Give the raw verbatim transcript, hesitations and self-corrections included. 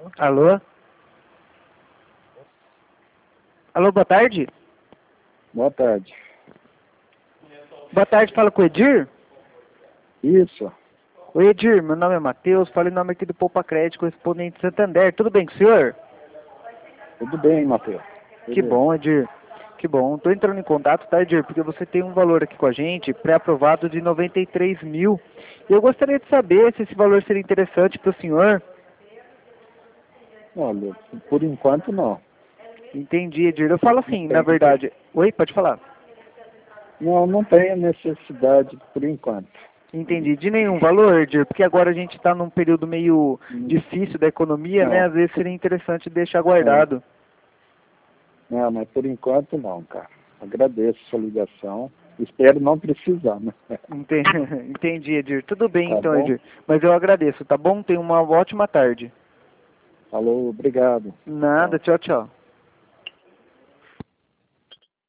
Alô? Alô, boa tarde? Boa tarde. Boa tarde, fala com o Edir? Isso. Oi, Edir, meu nome é Matheus, falo em nome aqui do Poupa Crédito, correspondente de Santander. Tudo bem com o senhor? Tudo bem, Matheus. Que Beleza. bom, Edir. Que bom. Estou entrando em contato, tá, Edir? Porque você tem um valor aqui com a gente, pré-aprovado de noventa e três mil. E eu gostaria de saber se esse valor seria interessante para o senhor. Olha, por enquanto não. Entendi, Edir. Eu falo assim, na verdade... Oi, pode falar. Não, não tenho necessidade por enquanto. Entendi. De nenhum valor, Edir? Porque agora a gente está num período meio Hum. difícil da economia, Não. né? Às vezes seria interessante deixar guardado. Não, mas por enquanto não, cara. Agradeço a sua ligação. Espero não precisar, né? Entendi, Entendi, Edir. Tudo bem, Tá então, bom? Edir. Mas eu agradeço, tá bom? Tenha uma ótima tarde. Falou, obrigado. Nada, tchau, tchau.